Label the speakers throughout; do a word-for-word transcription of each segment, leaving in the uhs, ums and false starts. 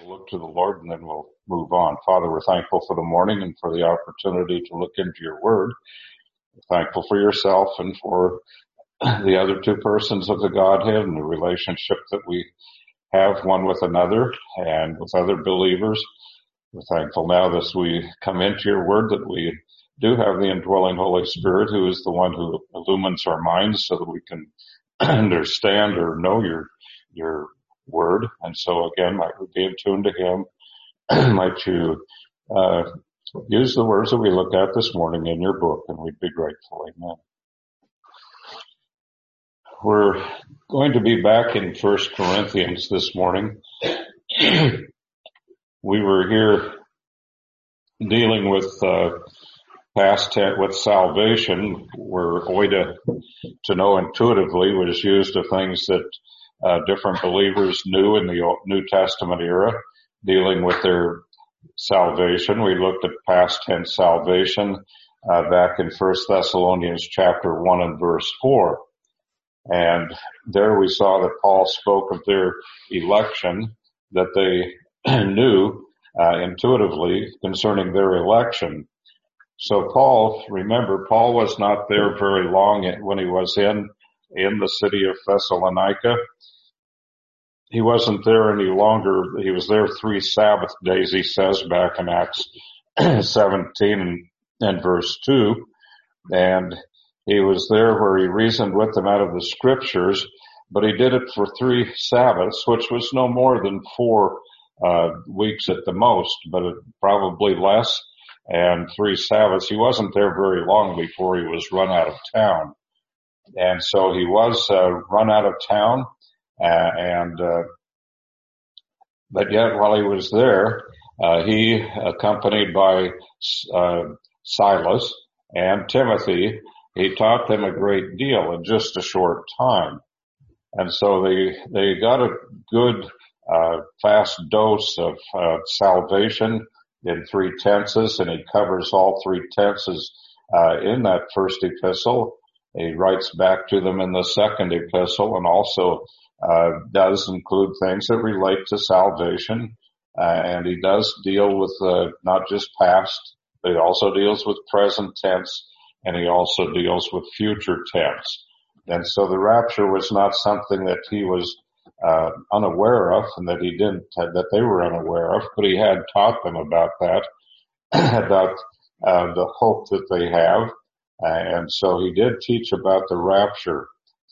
Speaker 1: We'll look to the Lord and then we'll move on. Father, we're thankful for the morning and for the opportunity to look into your word. We're thankful for yourself and for the other two persons of the Godhead and the relationship that we have one with another and with other believers. We're thankful now that as we come into your word that we do have the indwelling Holy Spirit, who is the one who illumines our minds so that we can understand or know your your word. And so again, might we be in tune to him. Might you uh, use the words that we looked at this morning in your book, and we'd be grateful. Amen. We're going to be back in First Corinthians this morning. We were here dealing with uh, past tense, with salvation, where oida, to know intuitively, was used of things that uh, different believers knew in the New Testament era, dealing with their salvation. We looked at past tense salvation uh, back in First Thessalonians chapter one and verse four. And there we saw that Paul spoke of their election, that they knew uh, intuitively concerning their election. So Paul, remember, Paul was not there very long when he was in, in the city of Thessalonica. He wasn't there any longer. He was there three Sabbath days, he says, back in Acts seventeen and, and verse two. And he was there where he reasoned with them out of the scriptures, but he did it for three Sabbaths, which was no more than four uh weeks at the most, but it, probably less. And three Sabbaths. He wasn't there very long before he was run out of town. And so he was uh, run out of town, uh, and uh, but yet while he was there, uh, he, accompanied by uh, Silas and Timothy, he taught them a great deal in just a short time. And so they they got a good uh fast dose of uh, salvation in three tenses, and he covers all three tenses uh in that first epistle. He writes back to them in the second epistle, and also uh does include things that relate to salvation. Uh, and he does deal with uh, not just past, but he also deals with present tense, and he also deals with future tense. And so the rapture was not something that he was uh unaware of, and that he didn't, uh, that they were unaware of, but he had taught them about that, about uh, the hope that they have. Uh, and so he did teach about the rapture.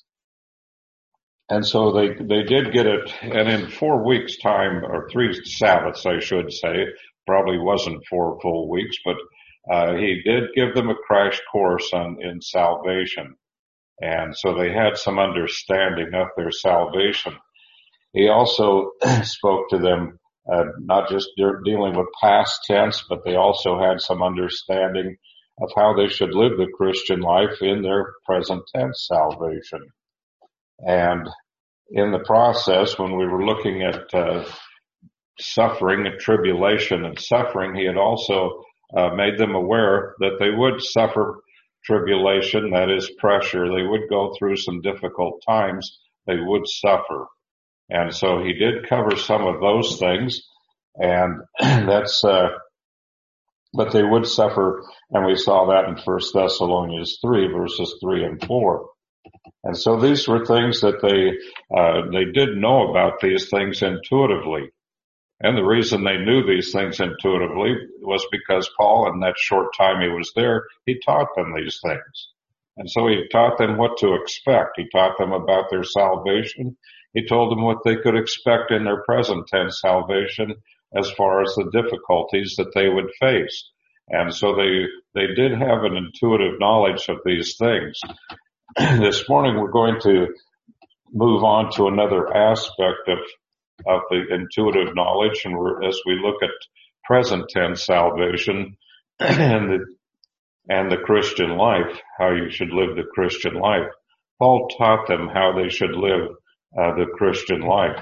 Speaker 1: And so they, they did get it, and in four weeks time, or three Sabbaths, I should say, probably wasn't four full weeks, but uh, he did give them a crash course on, in salvation. And so they had some understanding of their salvation. He also spoke to them, uh, not just de- dealing with past tense, but they also had some understanding of how they should live the Christian life in their present tense salvation. And in the process, when we were looking at uh, suffering and tribulation and suffering, he had also uh, made them aware that they would suffer tribulation, that is pressure. They would go through some difficult times. They would suffer. And so he did cover some of those things, and that's, uh, but they would suffer, and we saw that in First Thessalonians three, verses three and four. And so these were things that they, uh, they did know about these things intuitively. And the reason they knew these things intuitively was because Paul, in that short time he was there, he taught them these things. And so he taught them what to expect. He taught them about their salvation. He told them what they could expect in their present tense salvation as far as the difficulties that they would face. And so they, they did have an intuitive knowledge of these things. This morning we're going to move on to another aspect of, of the intuitive knowledge, and we're, as we look at present tense salvation and the, and the Christian life, how you should live the Christian life. Paul taught them how they should live Uh, the Christian life.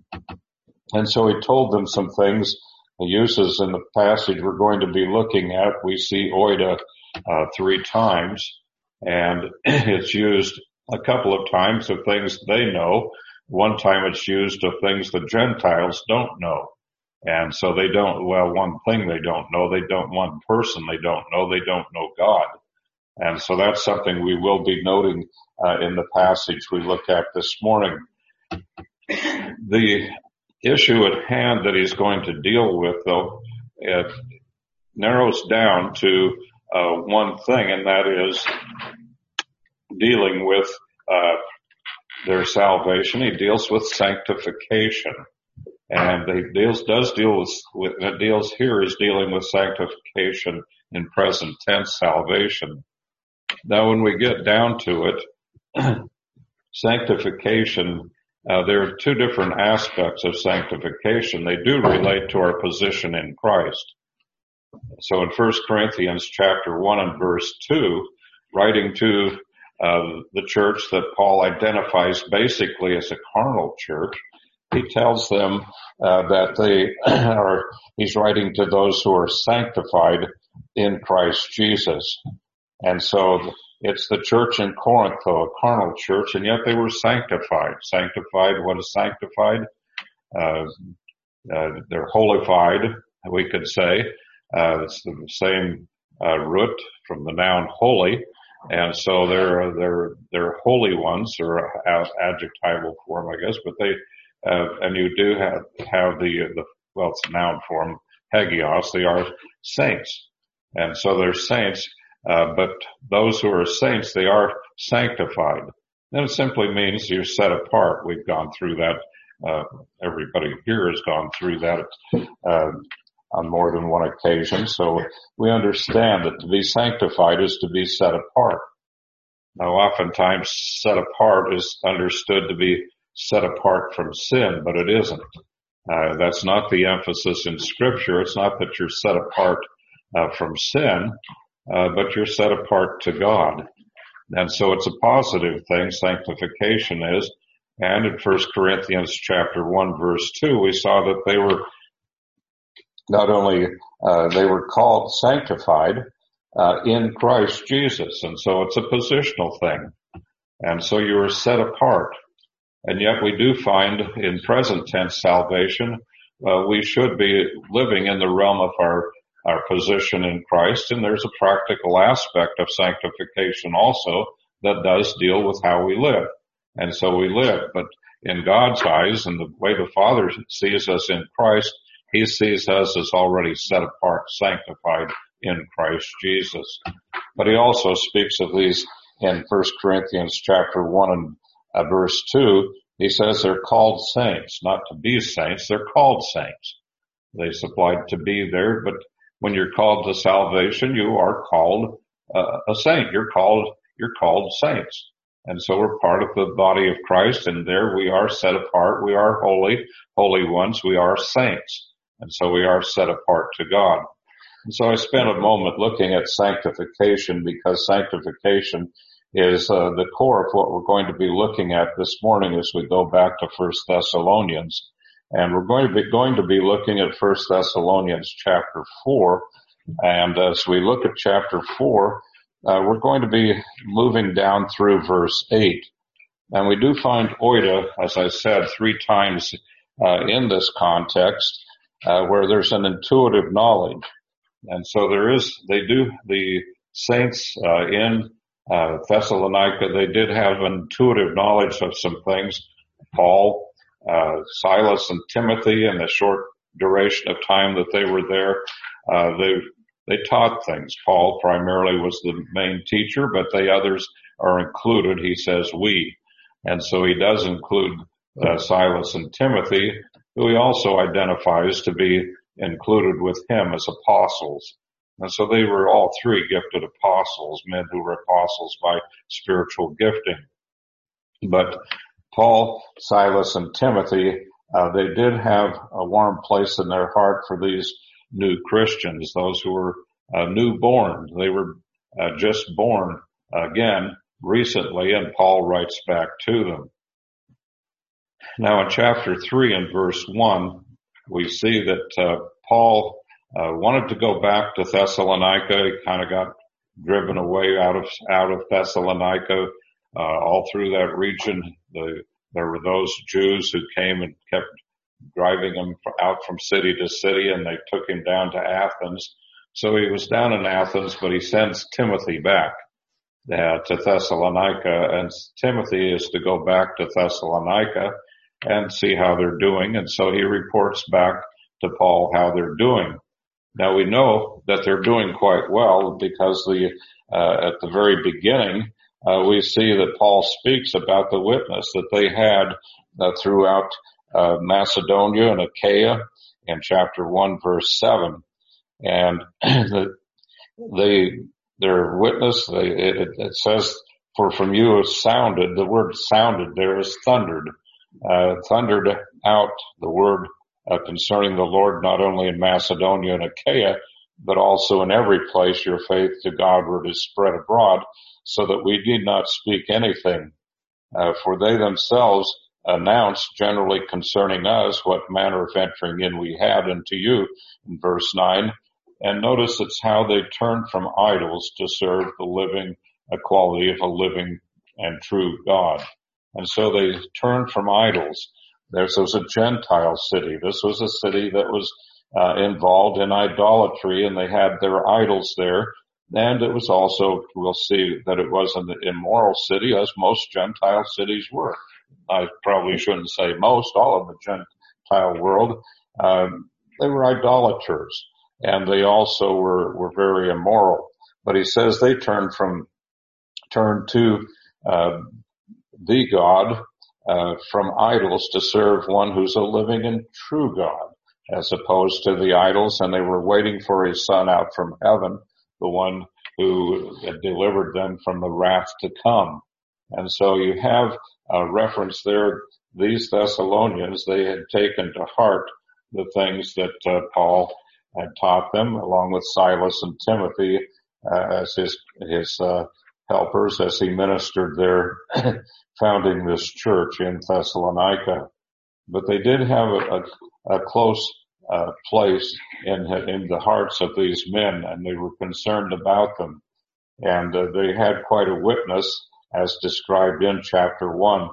Speaker 1: And so he told them some things. He uses in the passage we're going to be looking at, we see oida uh, three times, and it's used a couple of times of things they know. One time it's used of things the Gentiles don't know. And so they don't, well, one thing they don't know, they don't, one person they don't know, they don't know God. And so that's something we will be noting uh, in the passage we look at this morning. The issue at hand that he's going to deal with, though, it narrows down to uh, one thing, and that is dealing with uh, their salvation. He deals with sanctification. And he deals, does deal with, with, it deals here is dealing with sanctification in present tense salvation. Now when we get down to it, sanctification, uh, there are two different aspects of sanctification. They do relate to our position in Christ. So in First Corinthians chapter one and verse two, writing to uh, the church that Paul identifies basically as a carnal church, he tells them uh, that they are, he's writing to those who are sanctified in Christ Jesus. And so it's the church in Corinth, though, a carnal church, and yet they were sanctified. Sanctified, what is sanctified? Uh, uh, they're holified, we could say. Uh, it's the same uh, root from the noun holy. And so they're, they're, they're holy ones, or adjectival form, I guess, but they, Uh, and you do have, have the, the, well, it's noun form, hagios. They are saints. And so they're saints, uh, but those who are saints, they are sanctified. And it simply means you're set apart. We've gone through that. Uh, everybody here has gone through that, uh, on more than one occasion. So we understand that to be sanctified is to be set apart. Now, oftentimes set apart is understood to be set apart from sin, but it isn't. Uh, that's not the emphasis in Scripture. It's not that you're set apart uh, from sin, uh, but you're set apart to God. And so it's a positive thing, sanctification is. And in First Corinthians chapter one, verse two, we saw that they were not only, uh, they were called sanctified uh, in Christ Jesus. And so it's a positional thing. And so you are set apart. And yet we do find in present tense salvation, uh, we should be living in the realm of our, our position in Christ. And there's a practical aspect of sanctification also that does deal with how we live. And so we live, but in God's eyes and the way the Father sees us in Christ, He sees us as already set apart, sanctified in Christ Jesus. But He also speaks of these in First Corinthians chapter one and Uh, verse two, he says they're called saints, not to be saints, they're called saints. They supplied to be there, but when you're called to salvation, you are called uh, a saint. You're called, you're called saints. And so we're part of the body of Christ, and there we are set apart. We are holy, holy ones. We are saints. And so we are set apart to God. And so I spent a moment looking at sanctification, because sanctification is uh, the core of what we're going to be looking at this morning as we go back to First Thessalonians. And we're going to be going to be looking at First Thessalonians chapter four. And as we look at chapter four, uh, we're going to be moving down through verse eight. And we do find oida, as I said, three times uh, in this context, uh, where there's an intuitive knowledge. And so there is, they do, the saints uh, in Uh, Thessalonica, they did have intuitive knowledge of some things. Paul, uh, Silas, and Timothy, in the short duration of time that they were there, uh, they they taught things. Paul primarily was the main teacher, but the others are included. He says we, and so he does include uh, Silas and Timothy, who he also identifies to be included with him as apostles. And so they were all three gifted apostles, men who were apostles by spiritual gifting. But Paul, Silas, and Timothy, uh, they did have a warm place in their heart for these new Christians, those who were uh, newborn. They were uh, just born again recently, and Paul writes back to them. Now in chapter three and verse one, we see that uh, Paul Uh, wanted to go back to Thessalonica. He kind of got driven away out of, out of Thessalonica, uh, all through that region. The, there were those Jews who came and kept driving him out from city to city, and they took him down to Athens. So he was down in Athens, but he sends Timothy back uh, to Thessalonica, and Timothy is to go back to Thessalonica and see how they're doing. And so he reports back to Paul how they're doing. Now we know that they're doing quite well because the uh, at the very beginning uh, we see that Paul speaks about the witness that they had uh, throughout uh, Macedonia and Achaia in chapter one, verse seven, and the, they their witness. They, it, it says, "For from you is sounded." The word "sounded" there is thundered, uh, thundered out the word. Uh, concerning the Lord, not only in Macedonia and Achaia, but also in every place your faith to Godward is spread abroad, so that we need not speak anything. Uh, for they themselves announced generally concerning us what manner of entering in we had unto you, in verse nine. And notice it's how they turned from idols to serve the living equality of a living and true God. And so they turned from idols. This was a Gentile city. This was a city that was uh, involved in idolatry, and they had their idols there. And it was also, we'll see that it was an immoral city, as most Gentile cities were. I probably shouldn't say most, all of the Gentile world. Um, they were idolaters, and they also were, were very immoral. But he says they turned from, turned to uh, the God, Uh, from idols to serve one who's a living and true God, as opposed to the idols, and they were waiting for his son out from heaven, the one who had delivered them from the wrath to come. And so you have a reference there. These Thessalonians, they had taken to heart the things that uh, Paul had taught them, along with Silas and Timothy uh, as his his uh, helpers, as he ministered there, founding this church in Thessalonica. But they did have a, a, a close uh, place in in the hearts of these men, and they were concerned about them. And uh, they had quite a witness, as described in chapter one.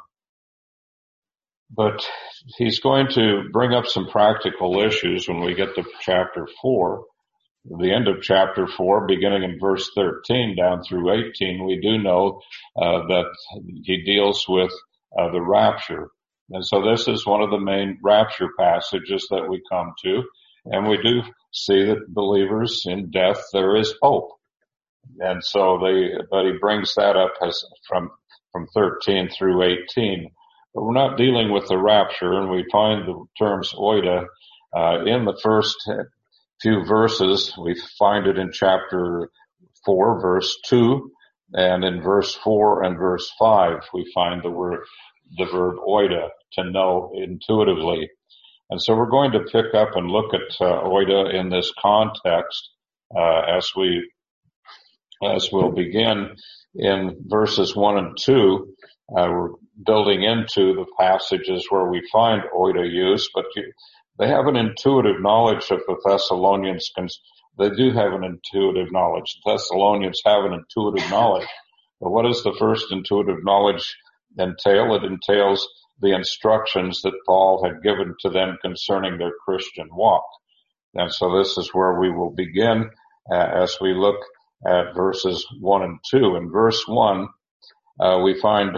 Speaker 1: But he's going to bring up some practical issues when we get to chapter four. The end of chapter four, beginning in verse thirteen down through eighteen, we do know uh, that he deals with uh, the rapture. And so this is one of the main rapture passages that we come to. And we do see that believers in death, there is hope. And so they, but he brings that up as from, from thirteen through eighteen. But we're not dealing with the rapture, and we find the terms oida uh, in the first few verses. We find it in chapter four, verse two, and in verse four and verse five, we find the word, the verb oida, to know intuitively. And so we're going to pick up and look at uh, oida in this context uh, as we, as we'll begin in verses one and two. Uh, we're building into the passages where we find oida use, but you, they have an intuitive knowledge of the Thessalonians. They do have an intuitive knowledge. The Thessalonians have an intuitive knowledge. But what does the first intuitive knowledge entail? It entails the instructions that Paul had given to them concerning their Christian walk. And so this is where we will begin uh, as we look at verses one and two. In verse one, uh, we find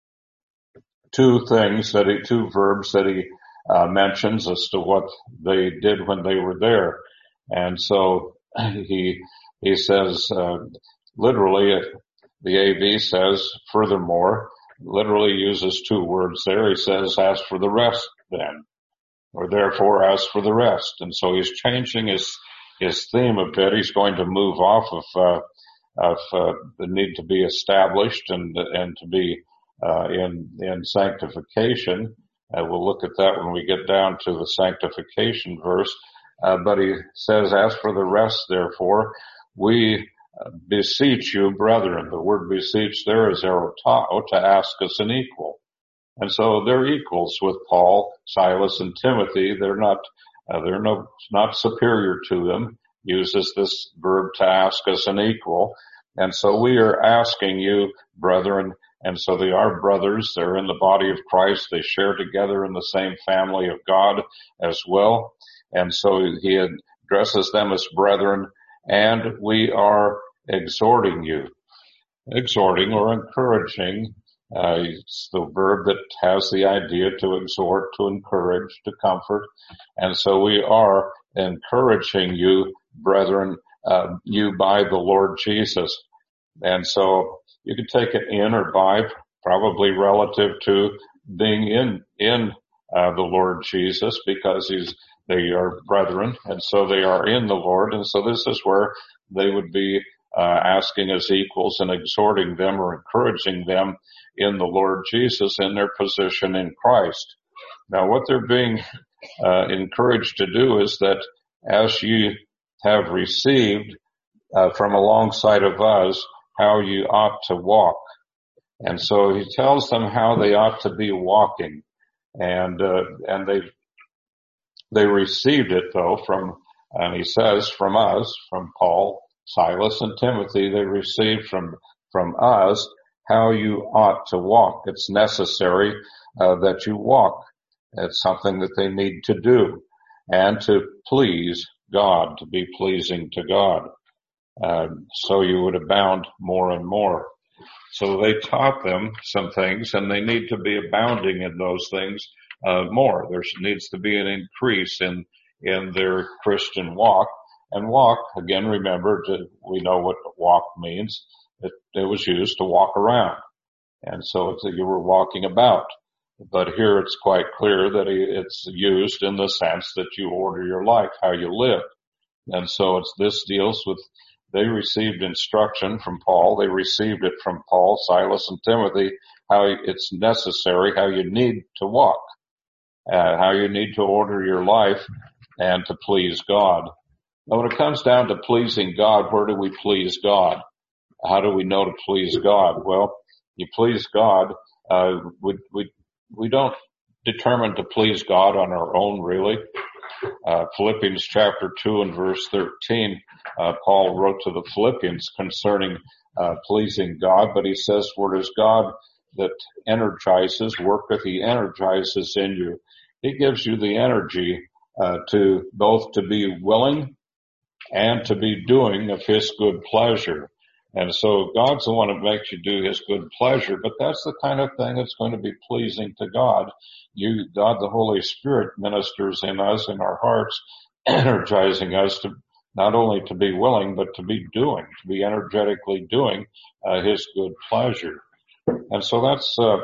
Speaker 1: two things that he, two verbs that he Uh, mentions as to what they did when they were there. And so he, he says, uh, literally, the A V says, furthermore, literally uses two words there. He says, as for the rest then, or therefore as for the rest. And so he's changing his, his theme a bit. He's going to move off of, uh, of, uh, the need to be established and, and to be, uh, in, in sanctification. Uh, we'll look at that when we get down to the sanctification verse. Uh, but he says, as for the rest, therefore, we uh, beseech you, brethren. The word beseech there is erotao, to ask us an equal. And so they're equals with Paul, Silas, and Timothy. They're not, uh, they're no, not superior to them. Uses this verb to ask us an equal. And so we are asking you, brethren, And so they are brothers. They're in the body of Christ. They share together in the same family of God as well. And so he addresses them as brethren, and we are exhorting you. Exhorting or encouraging, uh, it's the verb that has the idea to exhort, to encourage, to comfort. And so we are encouraging you, brethren, uh, you by the Lord Jesus. And so you can take it in or by, probably relative to being in, in, uh, the Lord Jesus, because he's, they are brethren, and so they are in the Lord. And so this is where they would be, uh, asking as equals and exhorting them or encouraging them in the Lord Jesus in their position in Christ. Now what they're being, uh, encouraged to do is that as you have received, uh, from alongside of us, how you ought to walk. And so he tells them how they ought to be walking. And, uh, and they, they received it though from, and he says from us, from Paul, Silas, and Timothy, they received from, from us how you ought to walk. It's necessary, uh, that you walk. It's something that they need to do and to please God, to be pleasing to God. Uh, so you would abound more and more. So they taught them some things, and they need to be abounding in those things uh, more. There needs to be an increase in in their Christian walk. And walk, again, remember, to, we know what walk means. It, it was used to walk around, and so it's, you were walking about. But here it's quite clear that it's used in the sense that you order your life, how you live. And so it's, this deals with, they received instruction from Paul. They received it from Paul, Silas, and Timothy, how it's necessary, how you need to walk, uh, how you need to order your life and to please God. Now when it comes down to pleasing God, where do we please God? How do we know to please God? Well, you please God, uh, we, we, we don't determine to please God on our own, really. Uh, Philippians chapter two and verse thirteen, uh, Paul wrote to the Philippians concerning, uh, pleasing God, but he says, for it is God that energizes, worketh, he energizes in you. He gives you the energy, uh, to both to be willing and to be doing of his good pleasure. And so God's the one that makes you do his good pleasure, but that's the kind of thing that's going to be pleasing to God. You, God, the Holy Spirit ministers in us, in our hearts, energizing us to not only to be willing, but to be doing, to be energetically doing uh, his good pleasure. And so that's, uh,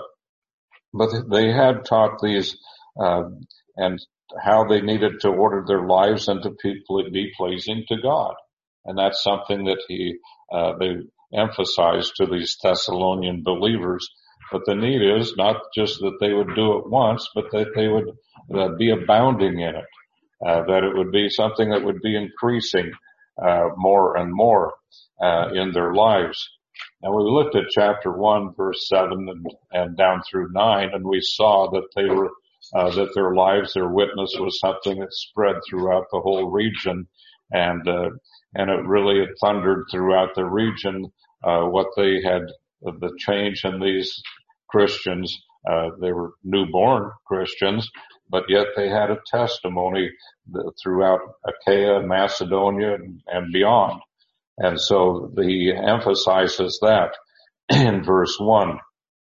Speaker 1: but they had taught these, uh, and how they needed to order their lives and to be pleasing to God. And that's something that he, uh, they emphasized to these Thessalonian believers. But the need is not just that they would do it once, but that they would uh, be abounding in it, uh, that it would be something that would be increasing, uh, more and more, uh, in their lives. Now we looked at chapter one, verse seven and, and down through nine, and we saw that they were, uh, that their lives, their witness was something that spread throughout the whole region. And, uh, and it really had thundered throughout the region, uh, what they had, uh, the change in these Christians. Uh, they were newborn Christians, but yet they had a testimony throughout Achaia, Macedonia, and, and beyond. And so he emphasizes that in verse one.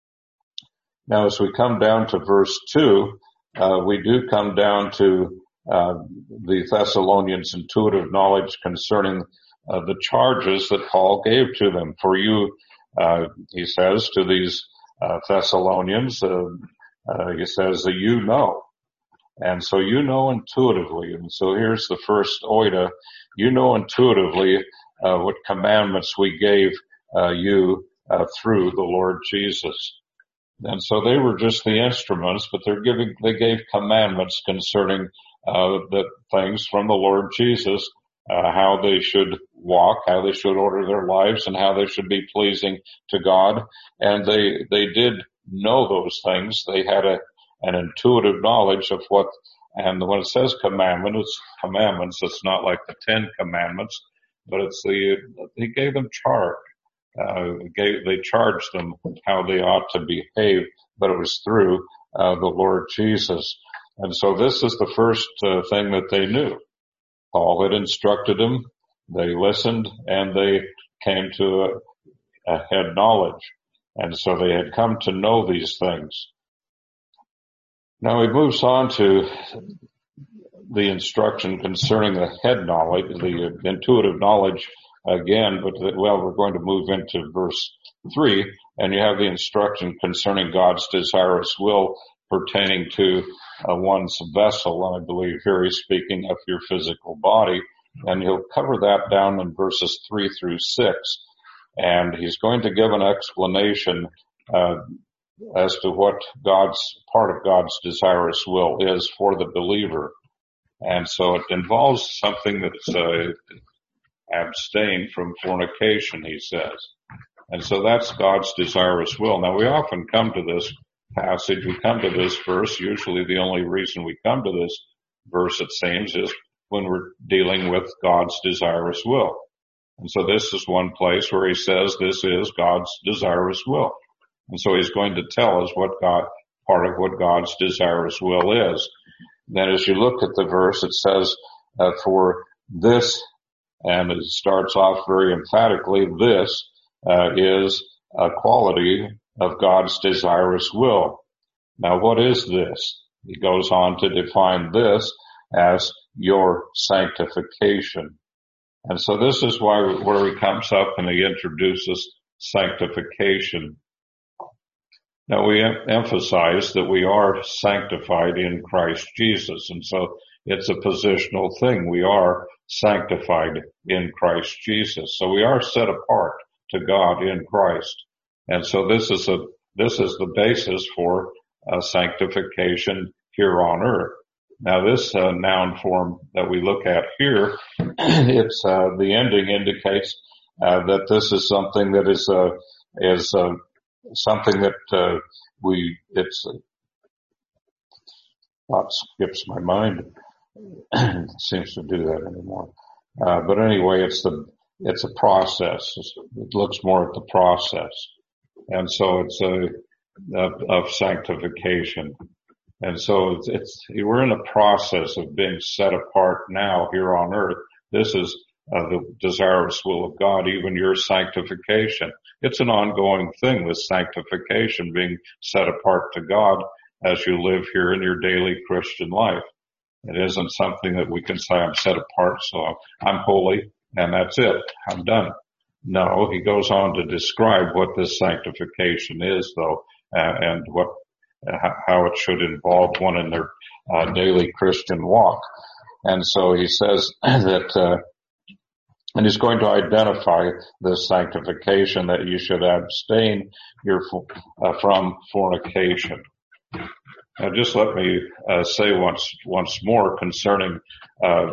Speaker 1: Now as we come down to verse two, uh, we do come down to Uh, the Thessalonians' intuitive knowledge concerning uh, the charges that Paul gave to them. For you, uh, he says to these uh, Thessalonians, uh, uh, he says that you know. And so you know intuitively. And so here's the first oida. You know intuitively uh, what commandments we gave uh, you uh, through the Lord Jesus. And so they were just the instruments, but they're giving, they gave commandments concerning Uh, the things from the Lord Jesus, uh, how they should walk, how they should order their lives, and how they should be pleasing to God. And they, they did know those things. They had a, an intuitive knowledge of what, and when it says commandment, it's commandments. It's not like the Ten Commandments, but it's the, he gave them charge. uh, gave, they charged them how they ought to behave, but it was through uh, the Lord Jesus. And so this is the first uh, thing that they knew. Paul had instructed them, they listened, and they came to a, a head knowledge. And so they had come to know these things. Now he moves on to the instruction concerning the head knowledge, the intuitive knowledge again, but well, we're going to move into verse three, and you have the instruction concerning God's desirous will pertaining to uh, one's vessel. And I believe here he's speaking of your physical body, and he'll cover that down in verses three through six. And he's going to give an explanation uh, as to what God's, part of God's desirous will is for the believer. And so it involves something that's uh, abstain from fornication, he says. And so that's God's desirous will. Now we often come to this passage, we come to this verse, usually the only reason we come to this verse, it seems, is when we're dealing with God's desirous will. And so this is one place where he says this is God's desirous will. And so he's going to tell us what God, part of what God's desirous will is. Then as you look at the verse, it says, uh, for this, and it starts off very emphatically, this uh, is a quality of God's desirous will. Now what is this? He goes on to define this as your sanctification. And so this is why, where he comes up and he introduces sanctification. Now we em- emphasize that we are sanctified in Christ Jesus. And so it's a positional thing. We are sanctified in Christ Jesus. So we are set apart to God in Christ. And so this is a, this is the basis for uh, sanctification here on earth. Now this uh, noun form that we look at here, it's, uh, the ending indicates, uh, that this is something that is, uh, is, uh, something that, uh, we, it's, uh, thought skips my mind. It seems to do that anymore. Uh, but anyway, it's the, it's a process. It looks more at the process. And so it's a, of, of sanctification. And so it's, it's, we're in a process of being set apart now here on earth. This is uh, the desirous will of God, even your sanctification. It's an ongoing thing, this sanctification, being set apart to God as you live here in your daily Christian life. It isn't something that we can say, I'm set apart, so I'm holy, and that's it. I'm done. No, he goes on to describe what this sanctification is, though, uh, and what, uh, how it should involve one in their uh, daily Christian walk. And so he says that, uh, and he's going to identify this sanctification, that you should abstain your, uh, from fornication. Now just let me uh, say once, once more concerning uh,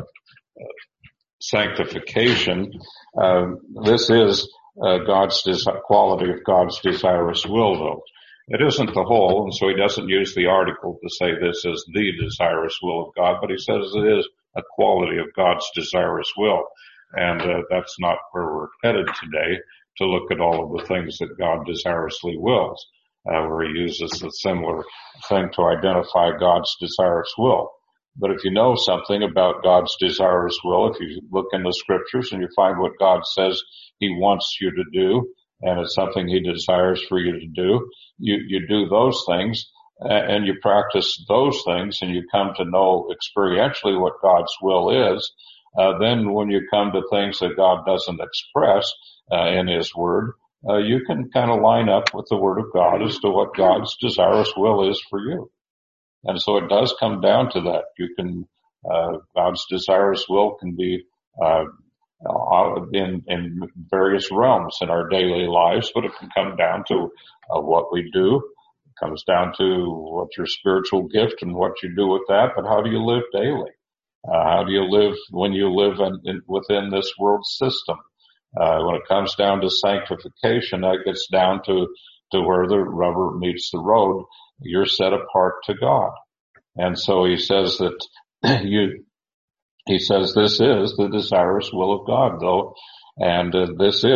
Speaker 1: sanctification. Uh, this is uh, God's des- quality of God's desirous will, though. It isn't the whole, and so he doesn't use the article to say this is the desirous will of God, but he says it is a quality of God's desirous will. And uh, that's not where we're headed today, to look at all of the things that God desirously wills, uh, where he uses a similar thing to identify God's desirous will. But if you know something about God's desirous will, if you look in the scriptures and you find what God says he wants you to do, and it's something he desires for you to do, you, you do those things, and you practice those things, and you come to know experientially what God's will is. Uh, then when you come to things that God doesn't express uh, in his word, uh, you can kind of line up with the word of God as to what God's desirous will is for you. And so it does come down to that. You can, uh, God's desirous will can be, uh, in, in various realms in our daily lives, but it can come down to uh, what we do. It comes down to what's your spiritual gift and what you do with that, but how do you live daily? Uh, how do you live when you live in, in, within this world system? Uh, when it comes down to sanctification, that gets down to, to where the rubber meets the road. You're set apart to God. And so he says that you, he says this is the desirous will of God, though, and uh, this is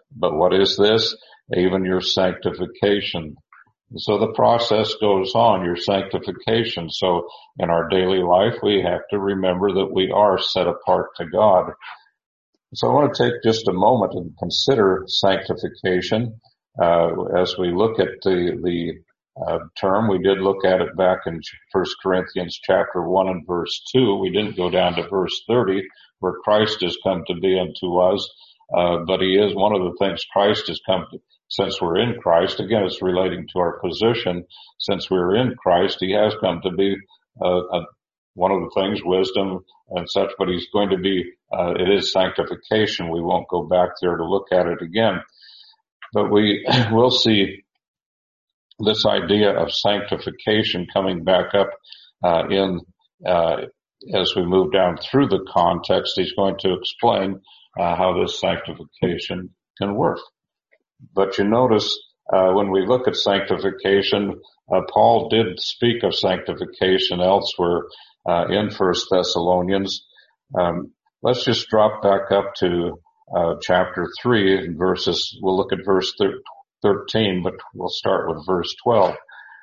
Speaker 1: But what is this? Even your sanctification. And so the process goes on, your sanctification. So in our daily life, we have to remember that we are set apart to God. So I want to take just a moment and consider sanctification. Uh, as we look at the, the uh, term, we did look at it back in First Corinthians chapter one and verse two. We didn't go down to verse thirty, where Christ has come to be unto us. Uh, but he is one of the things Christ has come to, since we're in Christ. Again, it's relating to our position. Since we're in Christ, he has come to be uh, a, one of the things, wisdom and such, but he's going to be, uh, it is sanctification. We won't go back there to look at it again. But we will see this idea of sanctification coming back up uh, in uh, as we move down through the context. He's going to explain uh, how this sanctification can work. But you notice uh, when we look at sanctification, uh, Paul did speak of sanctification elsewhere uh, in First Thessalonians. Um, let's just drop back up to uh, chapter three and verses. We'll look at verse thirteen, but we'll start with verse twelve.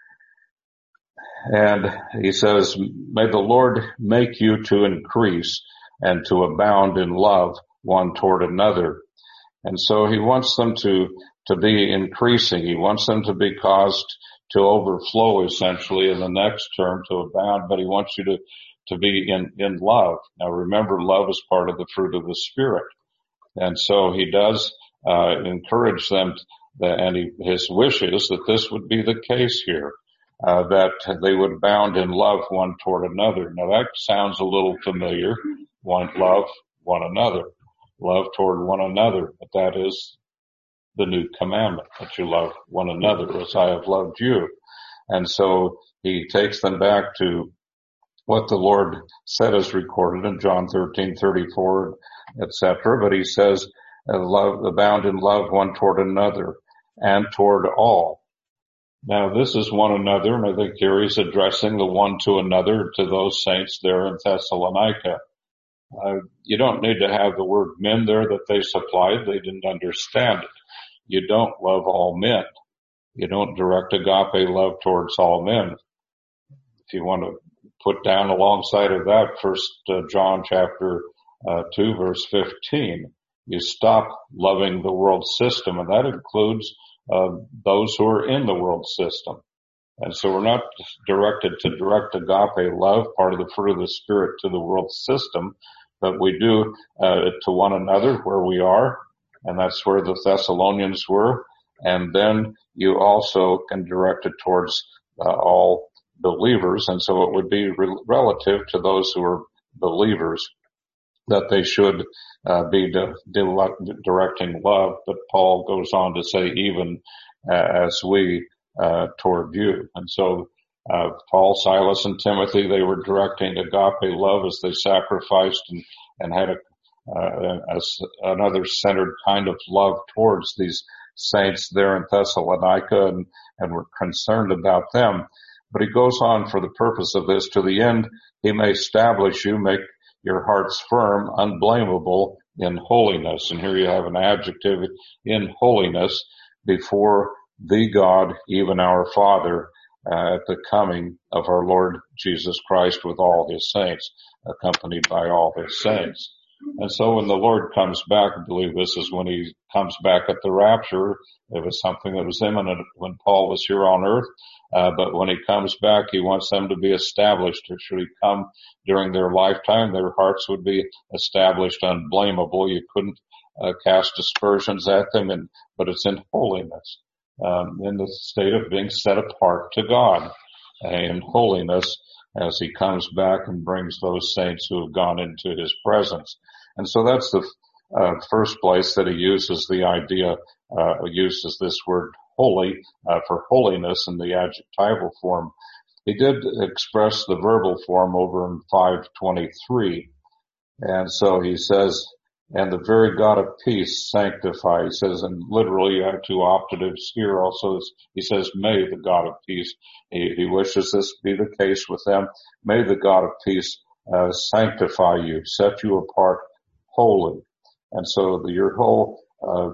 Speaker 1: And he says, "May the Lord make you to increase and to abound in love one toward another." And so he wants them to, to be increasing. He wants them to be caused to overflow, essentially, in the next term, to abound, but he wants you to, to be in, in love. Now remember, love is part of the fruit of the Spirit. And so he does, uh, encourage them, to, and he, his wish is that this would be the case here, uh, that they would abound in love one toward another. Now that sounds a little familiar. One, love one another. Love toward one another, but that is the new commandment, that you love one another as I have loved you. And so he takes them back to what the Lord said is recorded in John thirteen thirty-four, et cetera. But he says, love, abound in love one toward another and toward all. Now this is one another, and I think here he's addressing the one to another to those saints there in Thessalonica. Uh, you don't need to have the word men there that they supplied. They didn't understand it. You don't love all men. You don't direct agape love towards all men. If you want to put down alongside of that, First uh, John chapter uh, two, verse fifteen, you stop loving the world system, and that includes uh, those who are in the world system. And so we're not directed to direct agape love, part of the fruit of the Spirit, to the world system, but we do uh, to one another where we are, and that's where the Thessalonians were. And then you also can direct it towards uh, all believers, and so it would be re- relative to those who are believers that they should uh, be di- di- directing love. But Paul goes on to say, even uh, as we Uh, toward you. And so, uh, Paul, Silas, and Timothy, they were directing agape love as they sacrificed and, and had a, uh, a, another centered kind of love towards these saints there in Thessalonica, and, and were concerned about them. But he goes on for the purpose of this, to the end he may establish you, make your hearts firm, unblameable in holiness. And here you have an adjective, in holiness, before the God, even our Father, uh, at the coming of our Lord Jesus Christ with all his saints, accompanied by all his saints. And so when the Lord comes back, I believe this is when he comes back at the rapture. It was something that was imminent when Paul was here on earth. Uh, but when he comes back, he wants them to be established. Or should he come during their lifetime, their hearts would be established unblameable. You couldn't uh, cast aspersions at them, and, but it's in holiness. Um, in the state of being set apart to God in holiness as he comes back and brings those saints who have gone into his presence. And so that's the uh, first place that he uses the idea, uh, uses this word holy uh, for holiness in the adjectival form. He did express the verbal form over in five twenty-three. And so he says, and the very God of peace sanctify. He says, and literally you have two optatives here also. He says, may the God of peace. He, he wishes this to be the case with them. May the God of peace uh, sanctify you, set you apart holy. And so the, your whole uh,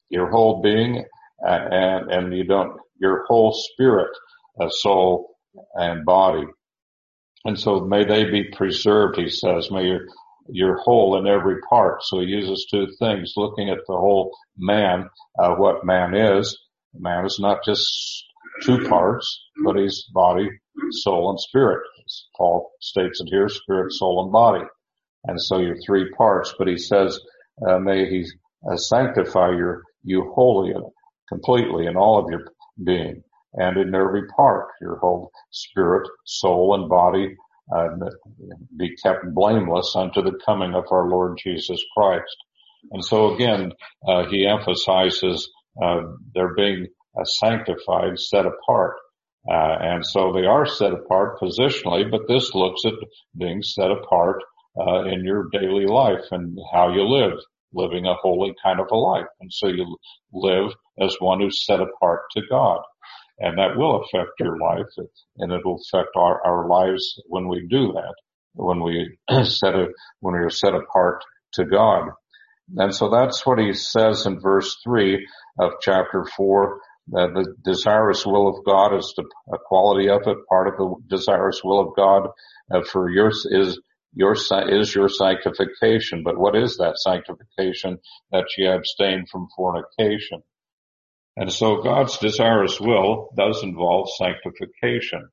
Speaker 1: your whole being, uh, and, and you don't, your whole spirit, uh, soul, and body. And so may they be preserved, he says. May your, your whole in every part. So he uses two things, looking at the whole man, uh, what man is. Man is not just two parts, but he's body, soul, and spirit. As Paul states it here, spirit, soul, and body. And so you're three parts, but he says, uh, may he uh, sanctify your, you wholly and completely in all of your being and in every part, your whole spirit, soul, and body, uh, be kept blameless unto the coming of our Lord Jesus Christ. And so again, uh, he emphasizes, uh, they're being uh, sanctified, set apart. Uh, and so they are set apart positionally, but this looks at being set apart Uh, in your daily life and how you live, living a holy kind of a life. And so you live as one who's set apart to God. And that will affect your life, and it will affect our, our lives when we do that, when we set a, when we are set apart to God. And so that's what he says in verse three of chapter four, that the desirous will of God is the a quality of it, part of the desirous will of God uh, for yours is Your is your sanctification. But what is that sanctification? That you abstain from fornication. And so God's desirous will does involve sanctification.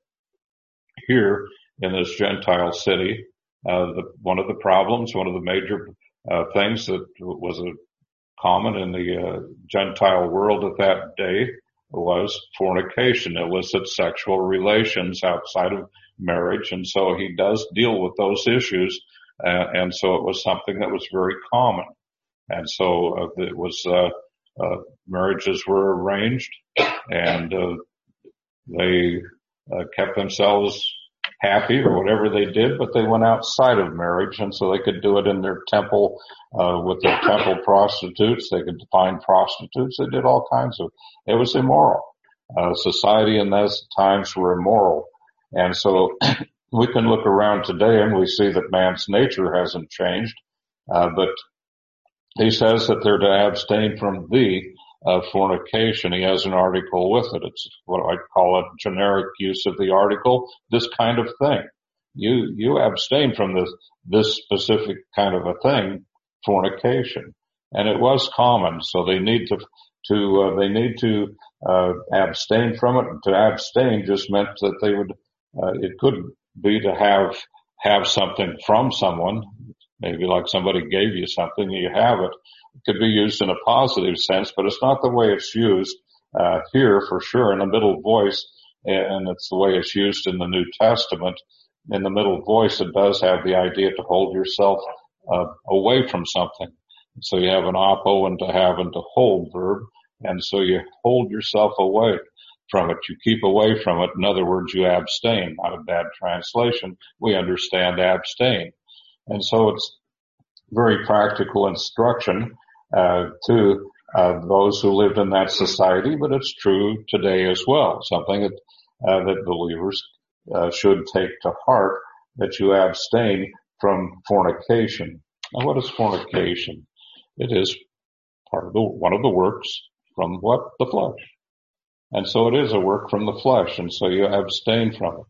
Speaker 1: Here in this Gentile city, uh, the, one of the problems, one of the major uh, things that was a common in the uh, Gentile world at that day was fornication, illicit sexual relations outside of marriage. And so he does deal with those issues. Uh, and so it was something that was very common. And so uh, it was, uh, uh, marriages were arranged, and, uh, they, uh, kept themselves happy or whatever they did, but they went outside of marriage. And so they could do it in their temple, uh, with their temple prostitutes. They could find prostitutes. They did all kinds of, it was immoral. Uh, society in those times were immoral. And so we can look around today and we see that man's nature hasn't changed. Uh, but he says that they're to abstain from the uh, fornication. He has an article with it. It's what I call a generic use of the article. This kind of thing. You, you abstain from this, this specific kind of a thing, fornication. And it was common. So they need to, to, uh, they need to, uh, abstain from it. To abstain just meant that they would, Uh, it could be to have, have something from someone, maybe like somebody gave you something, you have it. It could be used in a positive sense, but it's not the way it's used, uh, here for sure in the middle voice, and it's the way it's used in the New Testament. In the middle voice, it does have the idea to hold yourself, uh, away from something. So you have an apo and to have and to hold verb, and so you hold yourself away from it. You keep away from it. In other words, you abstain. Not a bad translation. We understand abstain. And so it's very practical instruction, uh, to, uh, those who lived in that society, but it's true today as well. Something that, uh, that believers, uh, should take to heart, that you abstain from fornication. Now, what is fornication? It is part of the, one of the works from what? The flesh. And so it is a work from the flesh, and so you abstain from it.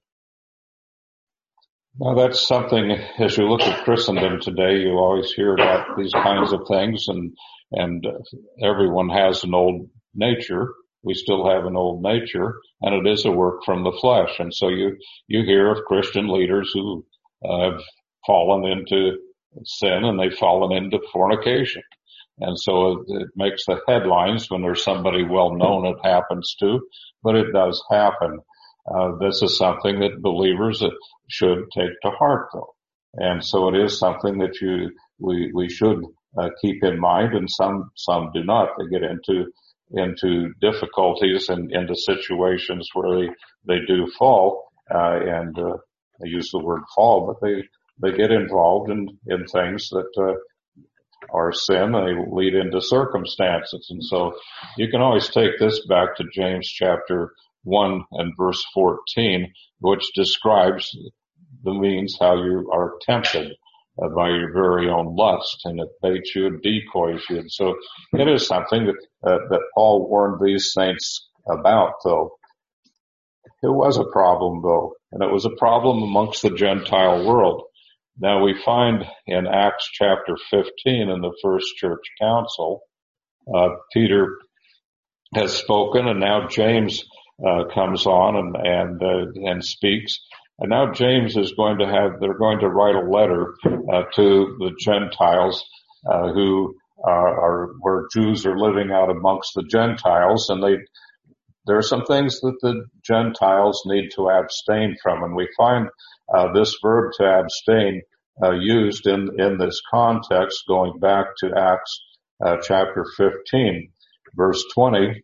Speaker 1: Now that's something, as you look at Christendom today, you always hear about these kinds of things, and, and everyone has an old nature. We still have an old nature, and it is a work from the flesh. And so you, you hear of Christian leaders who uh, have fallen into sin, and they've fallen into fornication. And so it makes the headlines when there's somebody well known it happens to, but it does happen. Uh, this is something that believers should take to heart, though. And so it is something that you, we, we should uh, keep in mind, and some, some do not. They get into, into difficulties and into situations where they, they do fall, uh, and, uh, I use the word fall, but they, they get involved in, in things that, uh, are sin, and they lead into circumstances. And so you can always take this back to James chapter one and verse fourteen, which describes the means how you are tempted. uh, by your very own lust, and it baits you and decoys you. And so it is something that, uh, that Paul warned these saints about, though. It was a problem, though, and it was a problem amongst the Gentile world. Now we find in Acts chapter fifteen in the first church council, uh, Peter has spoken, and now James uh, comes on and and uh, and speaks. And now James is going to have, they're going to write a letter uh, to the Gentiles uh, who are, are, where Jews are living out amongst the Gentiles, and they, there are some things that the Gentiles need to abstain from, and we find uh, this verb to abstain uh, used in, in this context going back to Acts uh, chapter fifteen, verse twenty.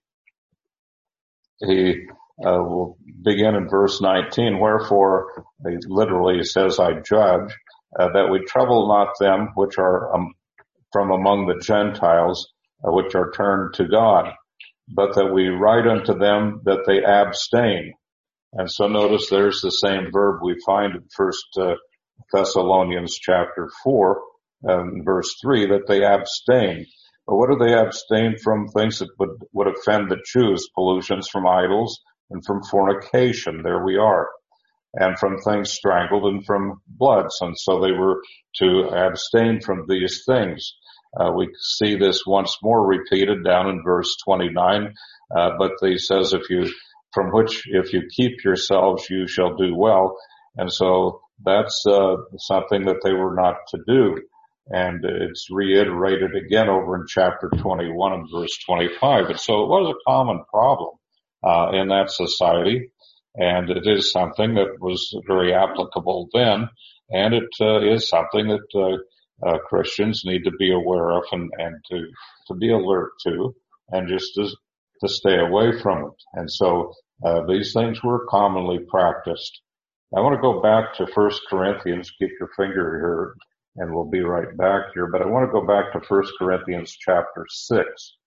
Speaker 1: He Uh, we'll begin in verse nineteen. Wherefore, he literally says, I judge, uh, that we trouble not them which are um, from among the Gentiles, uh, which are turned to God, but that we write unto them that they abstain. And so notice there's the same verb we find in First uh, Thessalonians chapter four, um, verse three, that they abstain. But what do they abstain from? Things that would, would offend the Jews, pollutions from idols, and from fornication, there we are, and from things strangled and from bloods. And so they were to abstain from these things. Uh, we see this once more repeated down in verse twenty-nine, uh, but he says, if you, from which, if you keep yourselves, you shall do well. And so that's, uh, something that they were not to do. And it's reiterated again over in chapter twenty-one and verse twenty-five. And so it was a common problem Uh, in that society, and it is something that was very applicable then, and it uh, is something that uh, uh, Christians need to be aware of and, and to to be alert to, and just to, to stay away from it. And so uh, these things were commonly practiced. I want to go back to First Corinthians. Keep your finger here, and we'll be right back here. But I want to go back to First Corinthians chapter six.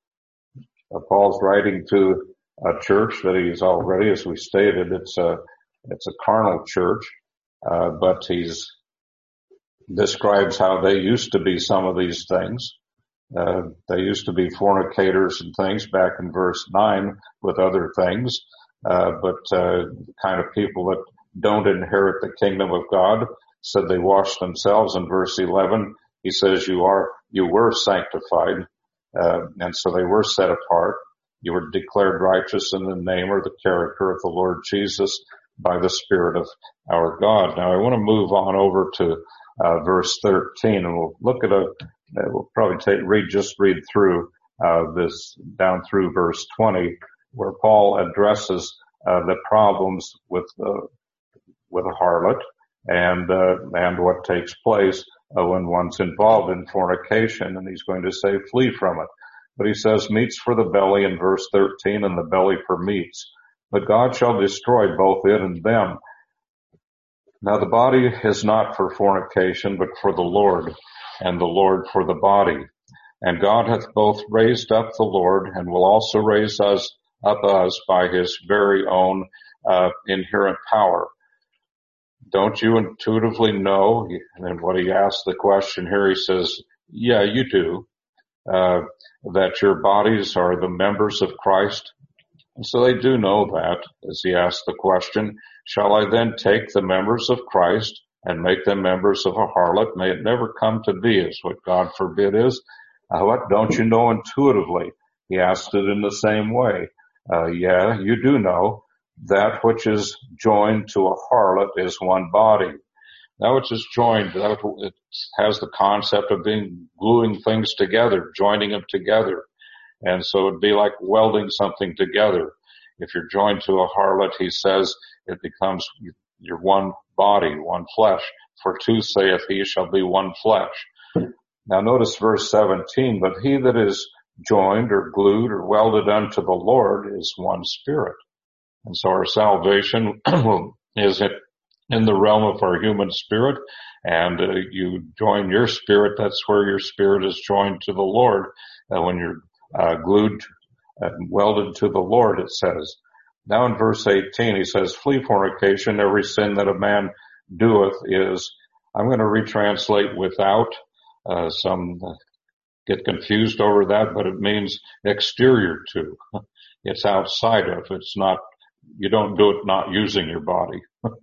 Speaker 1: Uh, Paul's writing to a church that he's already, as we stated, it's a, it's a carnal church, uh, but he's describes how they used to be some of these things. Uh, they used to be fornicators and things back in verse nine with other things, uh, but, uh, the kind of people that don't inherit the kingdom of God said they washed themselves. In verse eleven, he says, you are, you were sanctified, uh, and so they were set apart. You were declared righteous in the name or the character of the Lord Jesus by the Spirit of our God. Now I want to move on over to uh, verse thirteen, and we'll look at a, uh, we'll probably take, read, just read through uh, this down through verse twenty, where Paul addresses uh, the problems with uh, with a harlot and uh, and what takes place uh, when one's involved in fornication, and he's going to say, flee from it. But he says, meats for the belly in verse thirteen, and the belly for meats. But God shall destroy both it and them. Now the body is not for fornication, but for the Lord, and the Lord for the body. And God hath both raised up the Lord, and will also raise us up us by his very own uh, inherent power. Don't you intuitively know? And what he asks the question here, he says, yeah, you do. Uh, that your bodies are the members of Christ. And so they do know that, as he asks the question, shall I then take the members of Christ and make them members of a harlot? May it never come to be, is what God forbid is. Uh, what don't you know intuitively? He asked it in the same way. Uh, yeah, you do know that which is joined to a harlot is one body. That which is joined, that it has the concept of being gluing things together, joining them together. And so it'd be like welding something together. If you're joined to a harlot, he says, it becomes your one body, one flesh. For two saith he shall be one flesh. Now notice verse seventeen, but he that is joined or glued or welded unto the Lord is one spirit. And so our salvation is it in the realm of our human spirit, and uh, you join your spirit. That's where your spirit is joined to the Lord. Uh, when you're uh, glued and welded to the Lord, it says. Now in verse eighteen, he says, flee fornication. Every sin that a man doeth is I'm going to retranslate without. Uh, some get confused over that, but it means exterior to. It's outside of. It's not, you don't do it not using your body,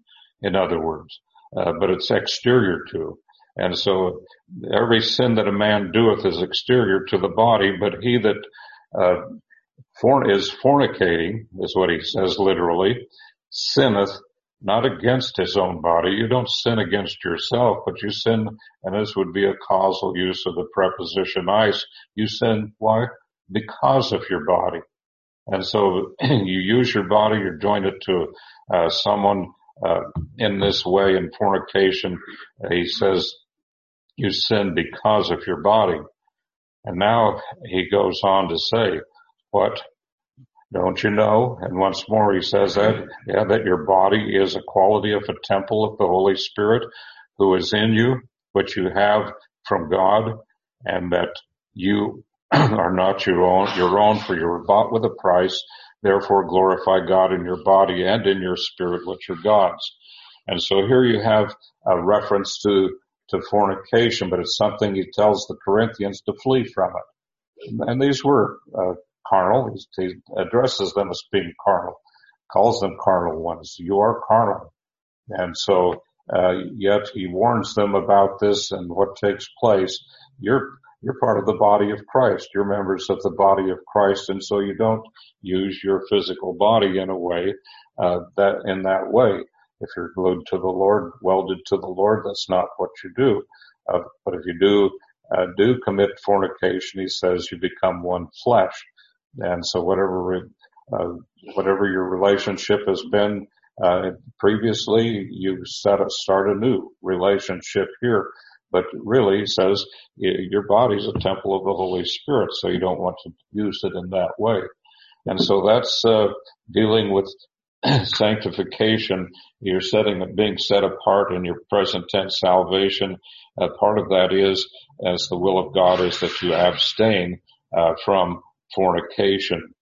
Speaker 1: in other words, uh, but it's exterior to. And so every sin that a man doeth is exterior to the body, but he that uh, forn- is fornicating, is what he says literally, sinneth not against his own body. You don't sin against yourself, but you sin, and this would be a causal use of the preposition eis. You sin, why? Because of your body. And so you use your body, you're joined to uh, someone uh, in this way in fornication. He says you sin because of your body. And now he goes on to say, what? Don't you know? And once more he says that, yeah, that your body is a quality of a temple of the Holy Spirit who is in you, which you have from God, and that you are not your own, your own, for you were bought with a price. Therefore glorify God in your body and in your spirit, which are God's. And so here you have a reference to, to fornication, but it's something he tells the Corinthians to flee from it. And these were, uh, carnal. He addresses them as being carnal, calls them carnal ones. You are carnal. And so, uh, yet he warns them about this and what takes place. You're, you're part of the body of Christ. You're members of the body of Christ. And so you don't use your physical body in a way, uh, that, in that way. If you're glued to the Lord, welded to the Lord, that's not what you do. Uh, but if you do, uh, do commit fornication, he says you become one flesh. And so whatever, uh, whatever your relationship has been, uh, previously, you set a, start a new relationship here. But really, he says, your body's a temple of the Holy Spirit, so you don't want to use it in that way. And so that's, uh, dealing with sanctification. You're setting, being set apart in your present tense salvation. Uh, part of that is, as the will of God is, that you abstain, uh, from fornication.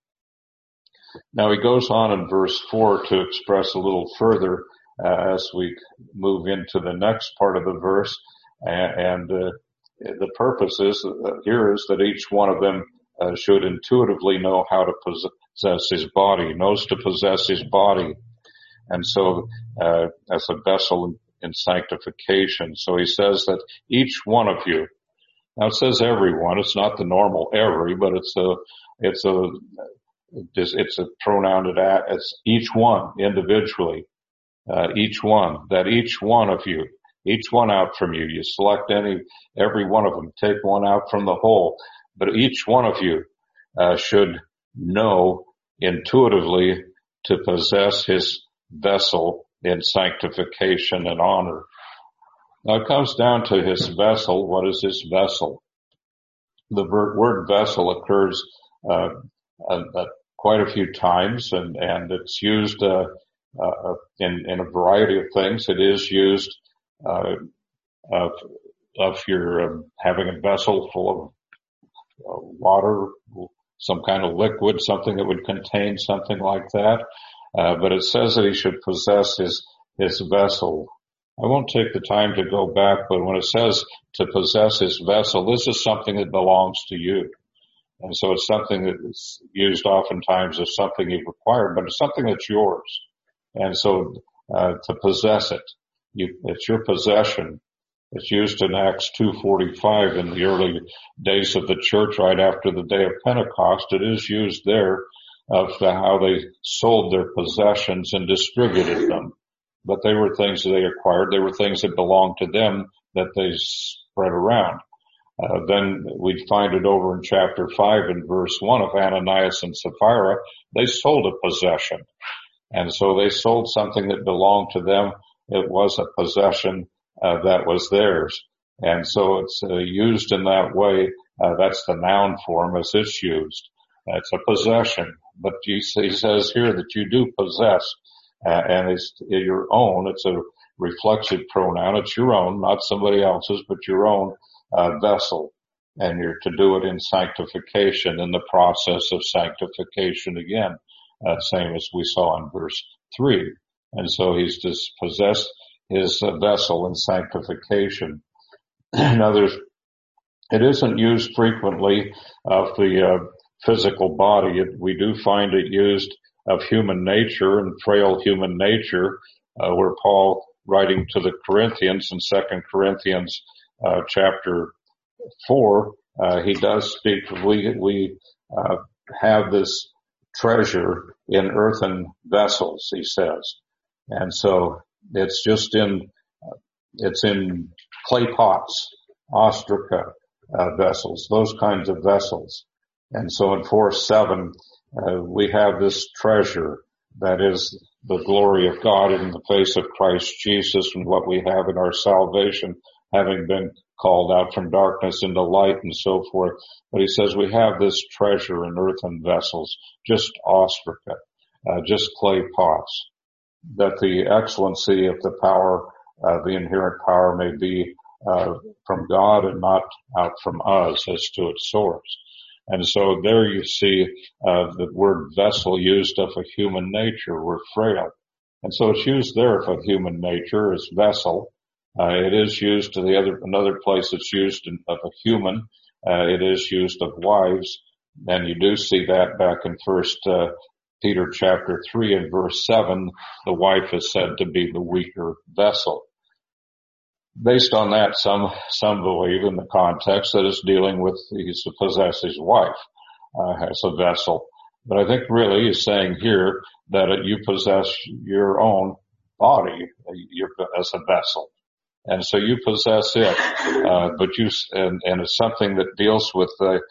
Speaker 1: Now he goes on in verse four to express a little further uh, as we move into the next part of the verse, and, and uh, the purpose is uh, here is that each one of them uh, should intuitively know how to possess his body, knows to possess his body, and so uh, as a vessel in, in sanctification. So he says that each one of you. Now it says everyone. It's not the normal every, but it's a, it's a, it's a pronoun that it's each one individually, uh, each one, that each one of you, each one out from you. You select any, every one of them, take one out from the whole, but each one of you, uh, should know intuitively to possess his vessel in sanctification and honor. Now it comes down to his vessel. What is his vessel? The word vessel occurs uh, uh, uh, quite a few times, and, and it's used uh, uh, in, in a variety of things. It is used uh, of, of your um, having a vessel full of uh, water, some kind of liquid, something that would contain something like that. Uh, but it says that he should possess his his vessel. I won't take the time to go back, but when it says to possess his vessel, this is something that belongs to you. And so it's something that is used oftentimes as something you've acquired, but it's something that's yours. And so, uh, to possess it, you, it's your possession. It's used in Acts two forty-five in the early days of the church, right after the day of Pentecost. It is used there of how they sold their possessions and distributed them. But they were things that they acquired. They were things that belonged to them that they spread around. Uh, then we'd find it over in chapter five in verse one of Ananias and Sapphira. They sold a possession. And so they sold something that belonged to them. It was a possession uh, that was theirs. And so it's uh, used in that way. Uh, that's the noun form as it's used. It's a possession. But he says here that you do possess. Uh, and it's your own. It's a reflexive pronoun. It's your own, not somebody else's, but your own uh, vessel. And you're to do it in sanctification, in the process of sanctification again, uh, same as we saw in verse three. And so he's to possess his uh, vessel in sanctification. Now, there's, it isn't used frequently of the uh, physical body. It, we do find it used of human nature and frail human nature, uh, where Paul, writing to the Corinthians in Second Corinthians uh, chapter four, uh, he does speak. We we uh, have this treasure in earthen vessels, he says, and so it's just in uh, it's in clay pots, ostraca uh, vessels, those kinds of vessels. And so in four seven, uh, we have this treasure that is the glory of God in the face of Christ Jesus, and what we have in our salvation, having been called out from darkness into light and so forth. But he says we have this treasure in earthen vessels, just ostraca, uh, just clay pots, that the excellency of the power, uh, the inherent power may be uh, from God and not out from us as to its source. And so there you see uh, the word vessel used of a human nature. We're frail. And so it's used there for human nature as vessel. Uh, it is used to the other, another place it's used in, of a human. Uh, it is used of wives. And you do see that back in First uh, Peter chapter three and verse seven. The wife is said to be the weaker vessel. Based on that, some some believe in the context that it's dealing with he's to possess his wife uh, as a vessel. But I think really he's saying here that you possess your own body you're, as a vessel, and so you possess it. Uh, but you and, and it's something that deals with the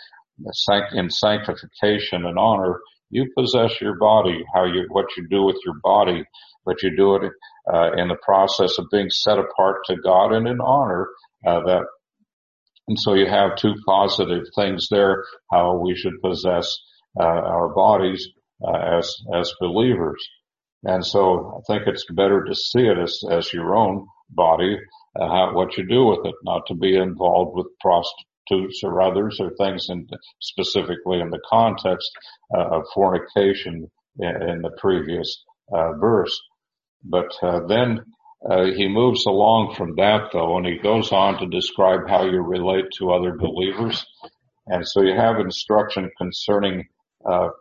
Speaker 1: in sanctification and honor. You possess your body, how you what you do with your body, but you do it uh, in the process of being set apart to God and in honor. Uh, that, and so you have two positive things there: how we should possess uh, our bodies uh, as as believers. And so I think it's better to see it as as your own body, uh, how, what you do with it, not to be involved with prostitutes or others or things, in, specifically in the context uh, of fornication in, in the previous uh, verse. But uh, then uh, he moves along from that, though, and he goes on to describe how you relate to other believers. And so you have instruction concerning, uh,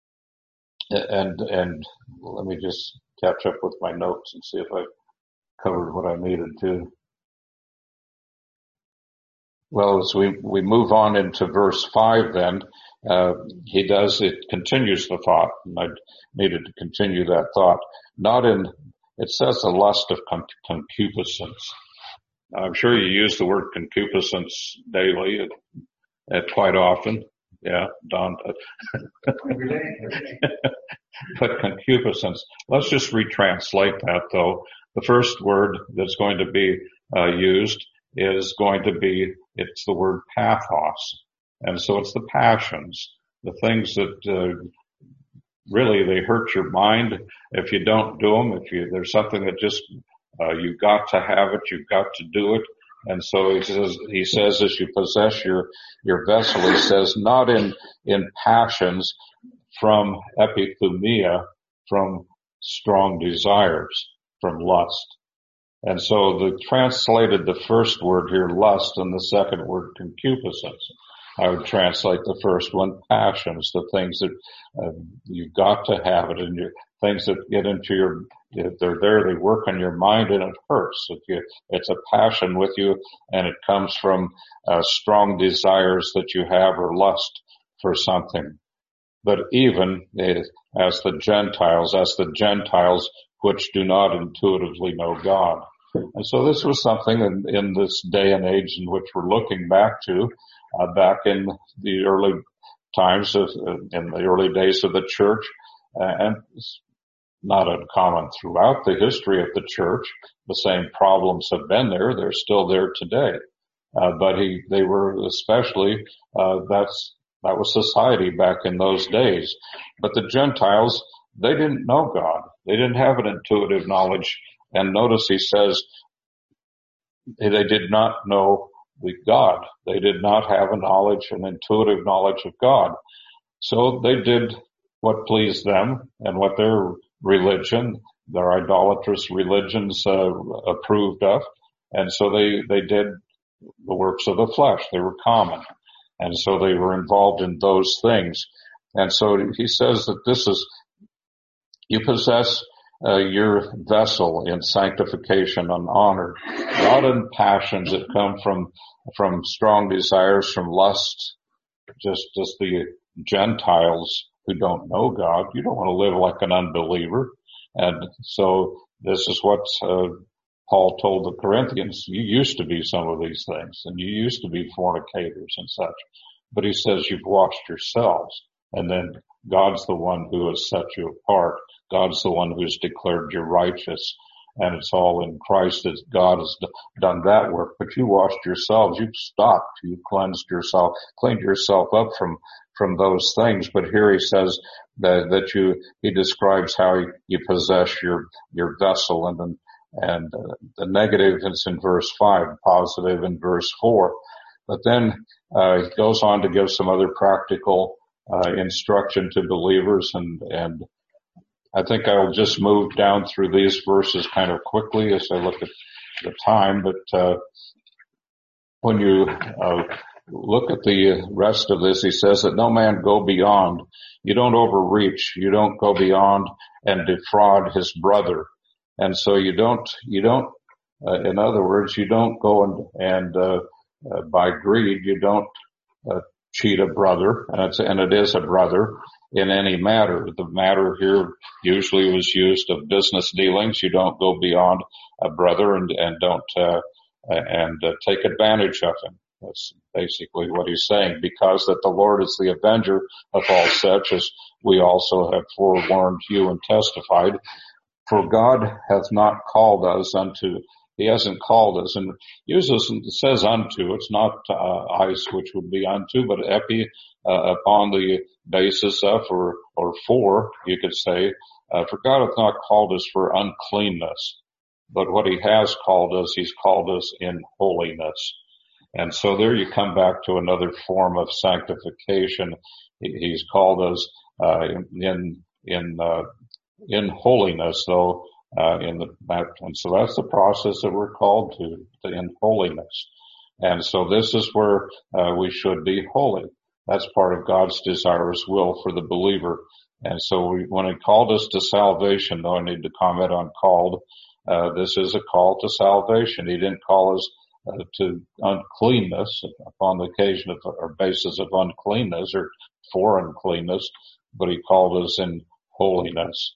Speaker 1: and and let me just catch up with my notes and see if I covered what I needed to. Well, as we, we move on into verse five then, uh, he does, it continues the thought, and I needed to continue that thought. Not in, it says the lust of concupiscence. I'm sure you use the word concupiscence daily, uh, quite often. Yeah, Don. But concupiscence. Let's just retranslate that, though. The first word that's going to be uh, used is going to be, it's the word pathos. And so it's the passions, the things that uh, really they hurt your mind if you don't do them. If you, there's something that just uh, you got to have it, you've got to do it. And so he says, he says, as you possess your your vessel, he says, not in in passions from epithumia, from strong desires, from lust. And so the translated the first word here, lust, and the second word, concupiscence. I would translate the first one, passions, the things that uh, you've got to have it, and your things that get into your, they're there, they work on your mind, and it hurts. If you, it's a passion with you, and it comes from uh, strong desires that you have or lust for something. But even as the Gentiles, as the Gentiles which do not intuitively know God. And so this was something in, in this day and age in which we're looking back to, uh, back in the early times of, uh, in the early days of the church, uh, and it's not uncommon throughout the history of the church. The same problems have been there. They're still there today. Uh, but he, they were especially, uh, that's, that was society back in those days. But the Gentiles, they didn't know God. They didn't have an intuitive knowledge. And notice he says they did not know the God. They did not have a knowledge, an intuitive knowledge of God. So they did what pleased them and what their religion, their idolatrous religions uh, approved of. And so they, they did the works of the flesh. They were common. And so they were involved in those things. And so he says that this is, you possess uh, your vessel in sanctification and honor, not in passions that come from, from strong desires, from lust, just, just the Gentiles who don't know God. You don't want to live like an unbeliever. And so this is what uh, Paul told the Corinthians. You used to be some of these things, and you used to be fornicators and such. But he says you've washed yourselves, and then God's the one who has set you apart. God's the one who's declared you righteous, and it's all in Christ that God has done that work. But you washed yourselves. You've stopped. You cleansed yourself, cleaned yourself up from from those things. But here he says that, that you, he describes how you, you possess your, your vessel, and, and uh, the negative is in verse five, positive in verse four. But then, uh, he goes on to give some other practical, uh, instruction to believers, and, and I think I'll just move down through these verses kind of quickly as I look at the time, but, uh, when you, uh, look at the rest of this, he says that no man go beyond. You don't overreach. You don't go beyond and defraud his brother. And so you don't, you don't, uh, in other words, you don't go and, and, uh, uh by greed, you don't, uh, cheat a brother, and it's, and it is a brother in any matter. The matter here usually was used of business dealings. You don't go beyond a brother and, and don't, uh, and uh, take advantage of him. That's basically what he's saying, because that the Lord is the avenger of all such, as we also have forewarned you and testified. For God hath not called us unto, he hasn't called us, and uses, it says unto, it's not uh, ice, which would be unto, but epi, uh, upon the basis of, or, or for, you could say, uh, for God hath not called us for uncleanness, but what he has called us, he's called us in holiness. And so there you come back to another form of sanctification. He's called us, uh, in, in, uh, in holiness, though, uh, in the, and so that's the process that we're called to, to in holiness. And so this is where, uh, we should be holy. That's part of God's desirous will for the believer. And so we, when he called us to salvation, though I need to comment on called, uh, this is a call to salvation. He didn't call us Uh, to uncleanness upon the occasion of, or basis of uncleanness or for uncleanness, but he called us in holiness.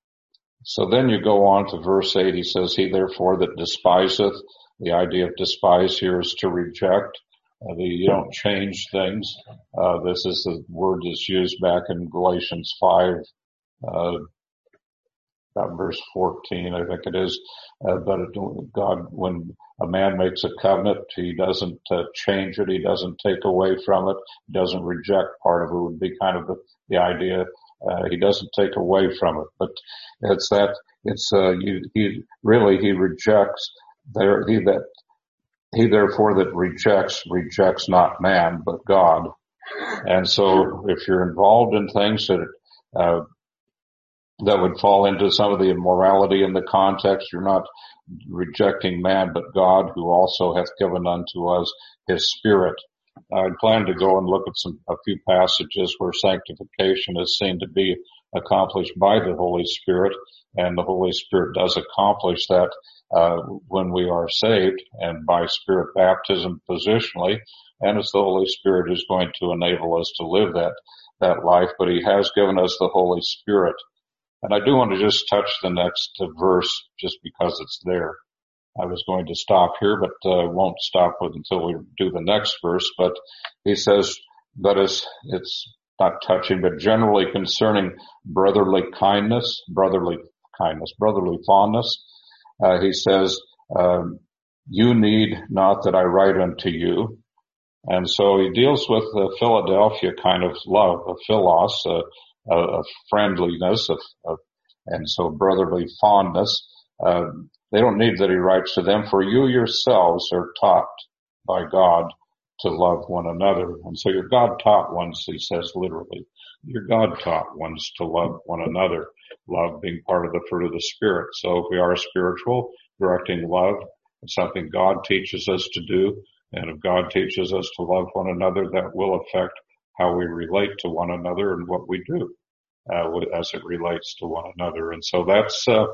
Speaker 1: So then you go on to verse eight. He says, he therefore that despiseth, the idea of despise here is to reject. Uh, the, you don't change things. Uh, this is the word that's used back in Galatians five, uh, about verse fourteen, I think it is. Uh, but it, God, when a man makes a covenant, he doesn't uh, change it. He doesn't take away from it. He doesn't reject part of it. Would be kind of the, the idea. Uh, he doesn't take away from it, but it's that it's uh, you, he really he rejects there he that he therefore that rejects rejects not man but God. And so if you're involved in things that uh, that would fall into some of the immorality in the context, you're not rejecting man, but God, who also hath given unto us his Spirit. I plan to go and look at some, a few passages where sanctification is seen to be accomplished by the Holy Spirit, and the Holy Spirit does accomplish that, uh, when we are saved, and by Spirit baptism positionally, and it's the Holy Spirit who's going to enable us to live that, that life, but he has given us the Holy Spirit. And I do want to just touch the next verse just because it's there. I was going to stop here, but uh, won't stop with until we do the next verse. But he says, but it's, it's not touching, but generally concerning brotherly kindness, brotherly kindness, brotherly fondness. Uh, he says, um, you need not that I write unto you. And so he deals with the Philadelphia kind of love, a philos, uh, of friendliness, of, of, and so brotherly fondness. Uh, they don't need that he writes to them, for you yourselves are taught by God to love one another. And so you're God-taught ones, he says literally. You're God-taught ones to love one another, love being part of the fruit of the Spirit. So if we are spiritual, directing love, it's something God teaches us to do. And if God teaches us to love one another, that will affect how we relate to one another and what we do uh, as it relates to one another. And so that's, uh,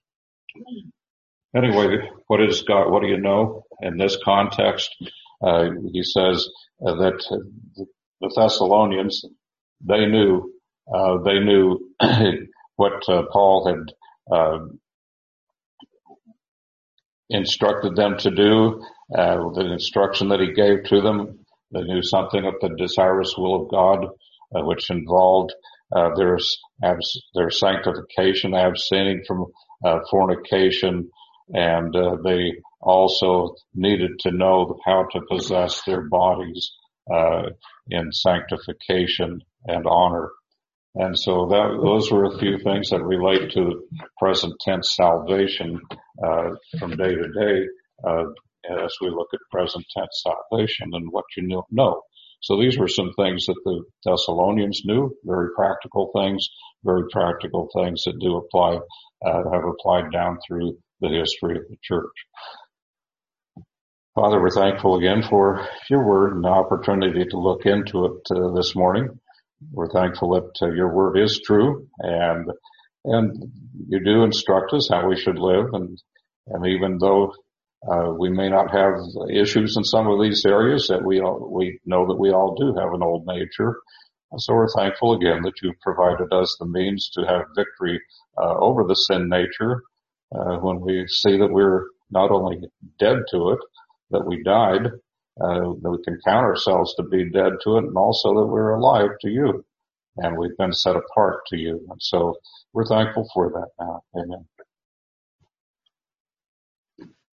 Speaker 1: anyway, what is God, what do you know? In this context, uh, he says uh, that uh, the Thessalonians, they knew, uh, they knew what uh, Paul had uh, instructed them to do, uh, the instruction that he gave to them. They knew something of the desirous will of God, uh, which involved uh, their, their sanctification, abstaining from uh, fornication, and uh, they also needed to know how to possess their bodies uh, in sanctification and honor. And so that, those were a few things that relate to present tense salvation uh, from day to day uh, as we look at present tense salvation and what you know. So these were some things that the Thessalonians knew, very practical things, very practical things that do apply, uh, have applied down through the history of the church. Father, we're thankful again for your word and the opportunity to look into it uh, this morning. We're thankful that uh, your word is true, and and you do instruct us how we should live, and and even though uh, we may not have issues in some of these areas, that we all, we know that we all do have an old nature. And so we're thankful again that you've provided us the means to have victory uh, over the sin nature uh, when we see that we're not only dead to it, that we died, uh, that we can count ourselves to be dead to it, and also that we're alive to you, and we've been set apart to you. And so we're thankful for that now. Amen.